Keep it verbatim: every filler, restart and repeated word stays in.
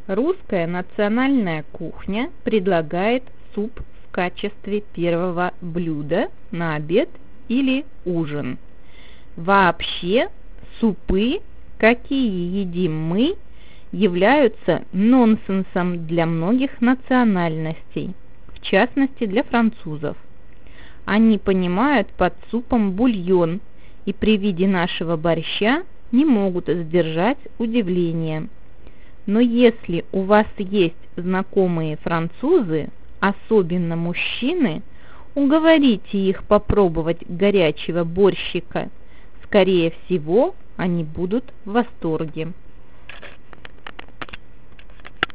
Русская национальная кухня предлагает суп в качестве первого блюда на обед или ужин. Вообще, супы, какие едим мы, являются нонсенсом для многих национальностей, в частности для французов. Они понимают под супом бульон и при виде нашего борща не могут сдержать удивления. Но если у вас есть знакомые французы, особенно мужчины, уговорите их попробовать горячего борщика. Скорее всего, они будут в восторге.